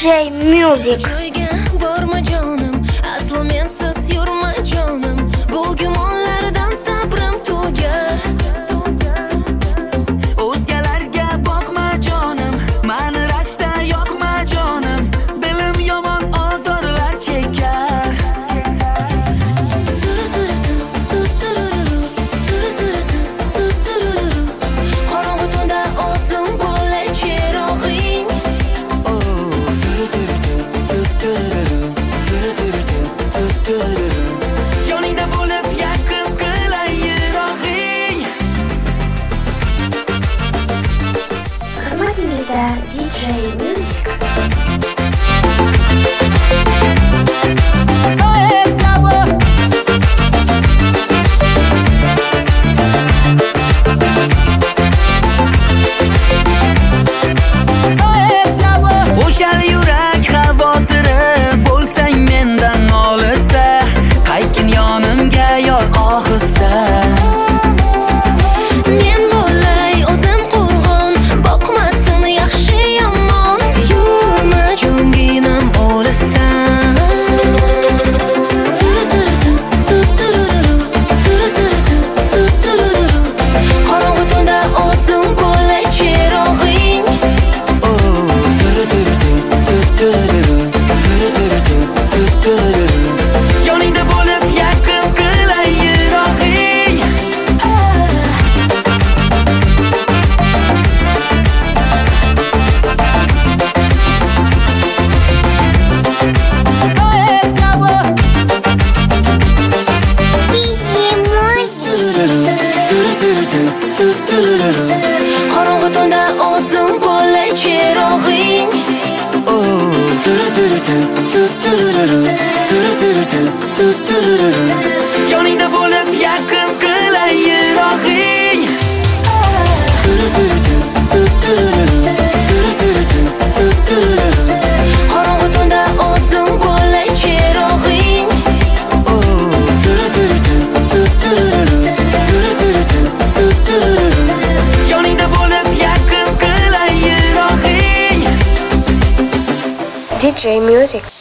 DJ Music. Joyga borma jonim, aslo mensiz yurma jonim. Bu gumonlardan sabrim tugar. O'zgalarga boqma jonim, mani rashkda yoqma jonim. Dilim yomon ozorlar chekar. Qorong'i tunda o'zim bo'lay cherog'ing. Yoningda bo'lib yaqin qilay yirog'ing. Xizmatingizda DJ Music. O'shal yurak xavotiri bo'lsang mendan olisda, qaytgin yonimga yor ohista. Men bo'lay o'zim qurg'on, boqmasin yaxshi yomon. Yurma jo'nginam olisdan. Qorong'i tunda o'zim bo'lay cherog'ing. Yoningda bo'lib yaqin qilay yirog'ing. Qorong'i tunda o'zim bo'lay cherog'ing. Yoningda bo'lib yaqin qilay yirog'ing. Qorong'i tunda o'zim bo'lay cherog'ing. Yoningda bo'lib yaqin qilay yirog'ing. DJ Music.